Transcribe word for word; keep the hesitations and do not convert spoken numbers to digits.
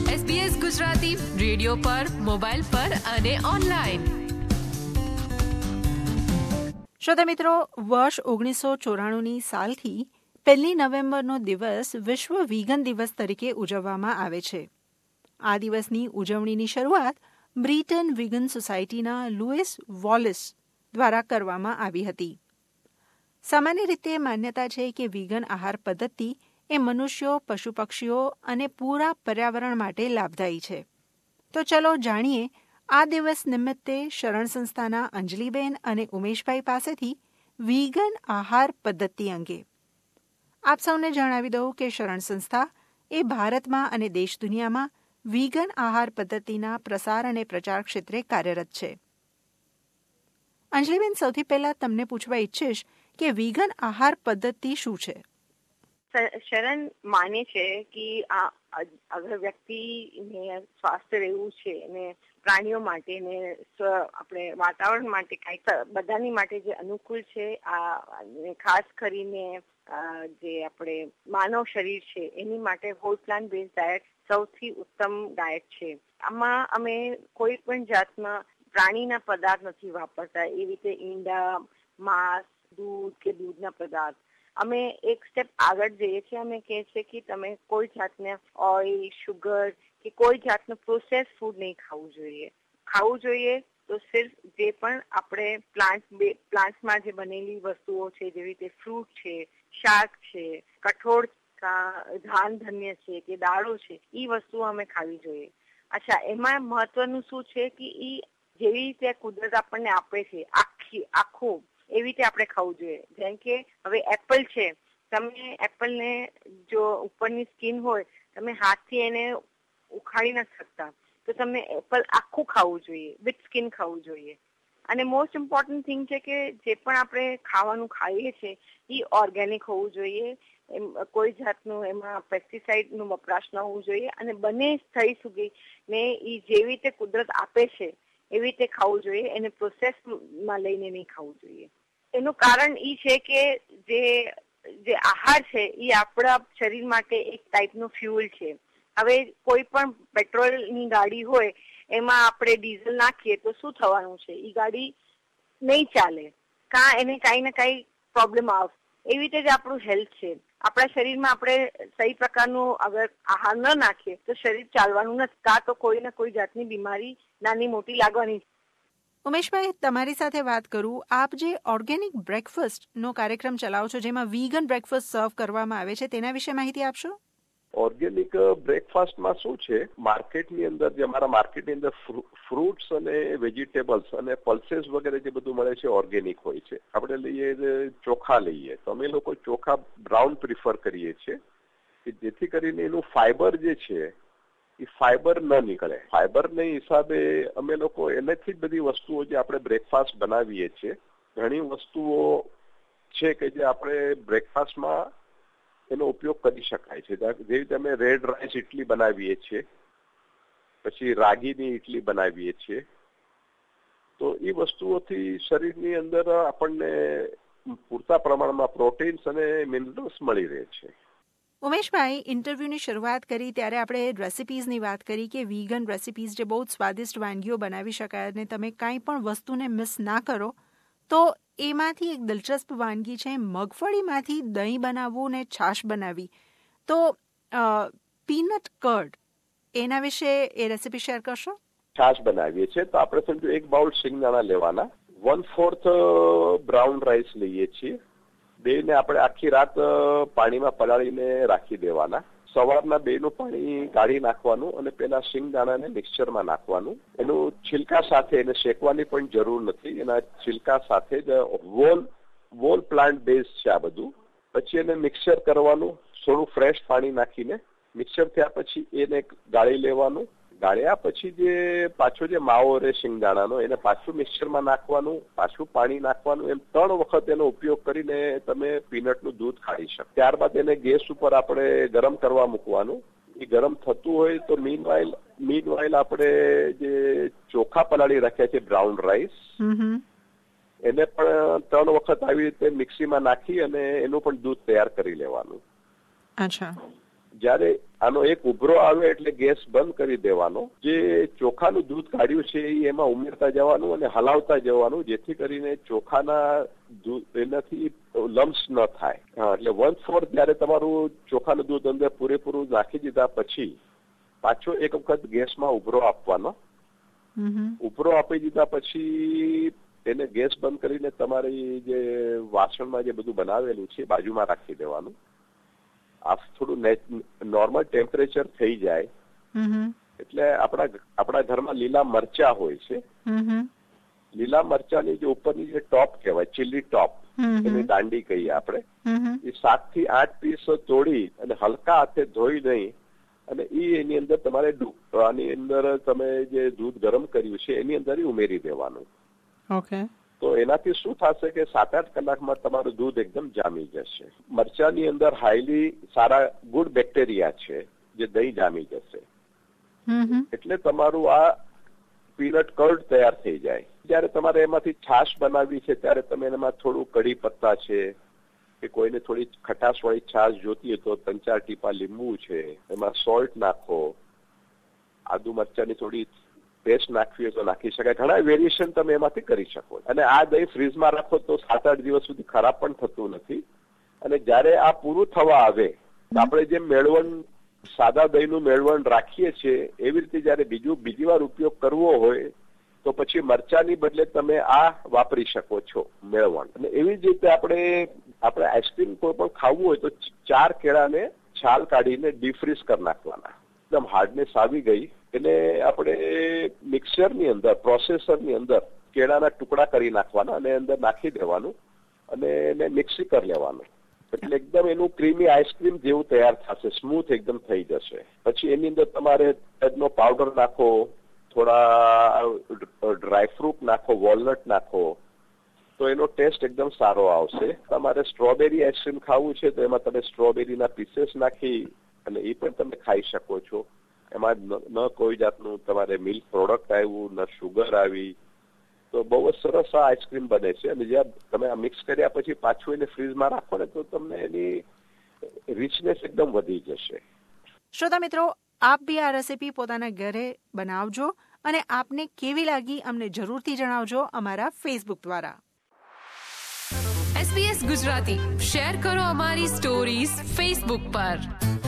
SBS Gujarati radio પર, mobile પર અને ઓનલાઈન. શ્રોતા મિત્રો, વર્ષ ઓગણીસો ચોરાણુંની સાલથી પહેલી નવેમ્બરનો દિવસ વિશ્વ વીગન દિવસ તરીકે ઉજવવામાં આવે છે. આ દિવસની ઉજવણીની શરૂઆત બ્રિટન વીગન સોસાયટીના લુઇસ વોલિસ દ્વારા કરવામાં આવી હતી. સામાન્ય રીતે માન્યતા છે કે વીગન આહાર પદ્ધતિ એ મનુષ્યો, પશુ પક્ષીઓ અને પૂરા પર્યાવરણ માટે લાભદાયી છે. તો ચલો જાણીએ આ દિવસ નિમિત્તે શરણ સંસ્થાના અંજલિબેન અને ઉમેશભાઈ પાસેથી વીગન આહાર પદ્ધતિ અંગે. આપ સૌને જણાવી દઉં કે શરણ સંસ્થા એ ભારતમાં અને દેશ દુનિયામાં વીગન આહાર પદ્ધતિના પ્રસાર અને પ્રચાર ક્ષેત્રે કાર્યરત છે. અંજલિબેન, સૌથી પહેલા તમને પૂછવા ઈચ્છીશ કે વીગન આહાર પદ્ધતિ શું છે? શરણ માને છે કે આ અગર વ્યક્તિને સ્વાસ્થ્ય રહેવું છે અને પ્રાણીઓ માટે ને આપણે વાતાવરણ માટે કાંઈક બધાની માટે જે અનુકૂળ છે, આ ખાસ કરીને જે આપણે માનવ શરીર છે એની માટે હોલ પ્લાન્ટ બેઝ ડાયટ સૌથી ઉત્તમ ડાયટ છે. આમાં અમે કોઈ પણ જાતના પ્રાણીના પદાર્થ નથી વાપરતા. એવી રીતે ઈંડા, માંસ, દૂધ કે દૂધના પદાર્થ. અમે એક સ્ટેપ આગળ જઈએ છીએ. અમે કહે છે કે તમે કોઈ જાતના ઓઇલ, શુગર કે કોઈ જાતનું પ્રોસેસ ફૂડ નહીં ખાવું જોઈએ. ખાવું જોઈએ તો સિર્ફ જે પણ આપણે પ્લાન્ટ પ્લાન્ટમાં જે બનેલી વસ્તુઓ છે, જેવી રીતે ફ્રૂટ છે, શાક છે, કઠોળ, ધાન ધન્ય છે કે દાળો છે, એ વસ્તુઓ અમે ખાવી જોઈએ. અચ્છા, એમાં મહત્વનું શું છે કે એ જેવી રીતે કુદરત આપણને આપે છે આખી આખું એવી રીતે આપણે ખાવું જોઈએ. જેમ કે હવે એપલ છે, તમે એપલને જો ઉપરની સ્કિન હોય, તમે હાથથી એને ઉખાડી નથી શકતા, તો તમે એપલ આખું ખાવું જોઈએ, વિથ સ્કિન ખાવું જોઈએ. અને મોસ્ટ ઇમ્પોર્ટન્ટ થિંગ છે કે જે પણ આપણે ખાવાનું ખાઈએ છીએ એ ઓર્ગેનિક હોવું જોઈએ. એમ કોઈ જાતનું એમાં પેસ્ટિસાઇડનું વપરાશ ન હોવું જોઈએ અને બને થઈ સુધી ને એ જેવી રીતે કુદરત આપે છે એવી રીતે ખાવું જોઈએ. એને પ્રોસેસમાં લઈને નહીં ખાવું જોઈએ. એનું કારણ એ છે કે જે જે આહાર છે એ આપણા શરીર માટે એક ટાઈપનું ફ્યુઅલ છે. હવે કોઈ પણ પેટ્રોલની ગાડી હોય, એમાં આપણે ડીઝલ નાખીએ તો શું થવાનું છે? એ ગાડી નહીં ચાલે, કાં એને કાંઈ ને કાંઈ પ્રોબ્લેમ આવે. એવી રીતે જ આપણું હેલ્થ છે. આપણા શરીરમાં આપણે સહી પ્રકારનું અગર આહાર ન નાખીએ તો શરીર ચાલવાનું નથી, કાં તો કોઈ ને કોઈ જાતની બીમારી નાની મોટી લાગવાની. ઉમેશભાઈ, તમારી સાથે વાત કરું. આપ જે ઓર્ગેનિક બ્રેકફાસ્ટનો કાર્યક્રમ ચલાવો છો, જેમાં વીગન બ્રેકફાસ્ટ સર્વ કરવામાં આવે છે, તેના વિશે માહિતી આપશો? ઓર્ગેનિક બ્રેકફાસ્ટમાં શું છે, માર્કેટની અંદર જે અમારા માર્કેટની અંદર ફ્રૂટ્સ અને વેજીટેબલ્સ અને પલ્સેસ વગેરે જે બધું મળે છે ઓર્ગેનિક હોય છે. આપણે લઈએ ચોખા લઈએ તો અમે લોકો ચોખા બ્રાઉન પ્રિફર કરીએ છીએ કે જેથી કરીને એનું ફાઈબર જે છે એ ફાઈબર ન નીકળે. ફાઈબરના હિસાબે અમે લોકો એનાથી જ બધી વસ્તુઓ જે આપણે બ્રેકફાસ્ટ બનાવીએ છીએ, ઘણી વસ્તુઓ છે કે જે આપણે બ્રેકફાસ્ટમાં એનો ઉપયોગ કરી શકાય છે. જેવી રીતે અમે રેડ રાઈસ ઇડલી બનાવીએ છીએ, પછી રાગીની ઇડલી બનાવીએ છીએ, તો એ વસ્તુઓથી શરીરની અંદર આપણને પૂરતા પ્રમાણમાં પ્રોટીન્સ અને મિનરલ્સ મળી રહે છે. ઉમેશભાઈ, ઇન્ટરવ્યુની શરૂઆત કરી ત્યારે આપણે રેસિપીઝની વાત કરી કે વીગન રેસિપીઝ જે બહુ જ સ્વાદિષ્ટ વાનગીઓ બનાવી શકાય અને તમે કાંઈ પણ વસ્તુને મિસ ના કરો, તો એમાંથી એક દિલચસ્પ વાનગી છે મગફળીમાંથી દહીં બનાવવું ને છાશ બનાવી. તો પીનટ કર્ડ, એના વિશે એ રેસિપી શેર કરશો? છાશ બનાવીએ છીએ તો આપણે સમજો એક બાઉલ શિંગદાણા લેવાના, વન ફોર્થ બ્રાઉન રાઈસ લઈએ છીએ, બેને આપણે આખી રાત પાણીમાં પલાળીને રાખી દેવાના. સવારના બેનું પાણી કાઢી નાખવાનું અને પેલા શિંગદાણાને મિક્સચરમાં નાખવાનું. એનું છિલકા સાથે એને શેકવાની પણ જરૂર નથી, એના છિલકા સાથે જ વોલ વોલ પ્લાન્ટ બેઝ છે આ બધું. પછી એને મિક્સચર કરવાનું, થોડું ફ્રેશ પાણી નાખીને. મિક્સચર થયા પછી એને ગાળી લેવાનું. ગાળ્યા પછી જે પાછો જે માવો રહે શિંગદાણાનો એને પાછું મિક્સચરમાં નાખવાનું, પાછું પાણી નાખવાનું. એમ ત્રણ વખત એનો ઉપયોગ કરીને તમે પીનટનું દૂધ કાઢી શકો. ત્યારબાદ એને ગેસ ઉપર આપણે ગરમ કરવા મૂકવાનું. એ ગરમ થતું હોય તો મીન વાઇલ મીન વાઇલ આપણે જે ચોખા પલાળી રાખ્યા છે બ્રાઉન રાઈસ, એને પણ ત્રણ વખત આવી રીતે મિક્સીમાં નાખી અને એનું પણ દૂધ તૈયાર કરી લેવાનું. અચ્છા. જ્યારે આનો એક ઉભરો આવે એટલે ગેસ બંધ કરી દેવાનો. જે ચોખાનું દૂધ કાઢ્યું છે એ એમાં ઉમેરતા જવાનું અને હલાવતા જવાનું, જેથી કરીને ચોખાના દૂધ એનાથી લમ્સ ન થાય. હા, એટલે વન ફોર્થ જયારે તમારું ચોખાનું દૂધ અંદર પૂરેપૂરું નાખી દીધા પછી પાછો એક વખત ગેસમાં ઉભરો આપવાનો. ઉભરો આપી દીધા પછી એને ગેસ બંધ કરીને તમારી જે વાસણમાં જે બધું બનાવેલું છે બાજુમાં રાખી દેવાનું. આ થોડું નોર્મલ ટેમ્પરેચર થઈ જાય એટલે આપણા આપણા ઘરમાં લીલા મરચા હોય છે. લીલા મરચાની જે ઉપરની જે ટોપ કહેવાય, ચીલી ટોપ, એની દાંડી કહીએ આપણે, એ સાત થી આઠ પીસ તોડી અને હલકા હાથે ધોઈ નહીં અને એ એની અંદર તમારે આની અંદર તમે જે દૂધ ગરમ કર્યું છે એની અંદર ઉમેરી દેવાનું. ઓકે. તો એનાથી શું થશે કે સાત આઠ કલાકમાં તમારું દૂધ એકદમ જામી જશે. મરચાની અંદર હાઈલી સારા ગુડ બેક્ટેરિયા છે જે દહીં જામી જશે. એટલે તમારું આ પીનટ કર્ડ તૈયાર થઈ જાય. જયારે તમારે એમાંથી છાશ બનાવવી છે ત્યારે તમે એમાં થોડું કઢી પત્તા છે કે કોઈને થોડી ખટાશ વાળી છાશ જોતી હોય તો ત્રણ ચાર ટીપા લીંબુ છે, એમાં સોલ્ટ નાખો, આદુ મરચાની થોડી પેસ્ટ નાખવી હોય તો નાખી શકાય. ઘણા વેરિએશન તમે એમાંથી કરી શકો. અને આ દહીં ફ્રીજમાં રાખો તો સાત આઠ દિવસ સુધી ખરાબ પણ થતું નથી. અને જયારે આ પૂરું થવા આવે તો આપણે જેમ મેળવણ સાદા દહીંનું મેળવણ રાખીએ છીએ એવી રીતે જયારે બીજું બીજી વાર ઉપયોગ કરવો હોય તો પછી મરચાની બદલે તમે આ વાપરી શકો છો મેળવણ. અને એવી જ રીતે આપણે આપણે આઈસ્ક્રીમ કોઈ પણ ખાવું હોય તો ચાર કેળાને છાલ કાઢીને ડીફ્રીઝ કરી નાખવાના. એકદમ હાર્ડનેસ આવી ગઈ એને આપણે મિક્સરની અંદર, પ્રોસેસરની અંદર કેળાના ટુકડા કરી નાખવાના અને અંદર નાખી દેવાનું અને એને મિક્સી કરી લેવાનું. એટલે એકદમ એનું ક્રીમી આઈસ્ક્રીમ જેવું તૈયાર થશે, સ્મૂથ એકદમ થઈ જશે. પછી એની અંદર તમારે તજનો પાવડર નાખો, થોડા ડ્રાયફ્રૂટ નાખો, વોલનટ નાખો તો એનો ટેસ્ટ એકદમ સારો આવશે. તમારે સ્ટ્રોબેરી આઈસ્ક્રીમ ખાવું છે તો એમાં તમે સ્ટ્રોબેરીના પીસેસ નાખી અને એ પણ તમે ખાઈ શકો છો. એમાં ન કોઈ જાતનું તમારે મિલ્ક પ્રોડક્ટ આવ્યું, ન શુગર આવી, તો બહુ જ સરસ આ આઈસ્ક્રીમ બને છે. અને જ્યાં તમે આ મિક્સ કર્યા પછી પાછું એને ફ્રીઝમાં રાખો ને તો તમને એની રિચનેસ એકદમ વધી જશે. શ્રોતા મિત્રો, આપ બી આ રેસીપી પોતાના ઘરે બનાવજો અને આપને કેવી લાગી અમને જરૂરથી જણાવજો અમારા ફેસબુક દ્વારા. એસબીએસ ગુજરાતી શેર કરો અમારી સ્ટોરીઝ ફેસબુક પર.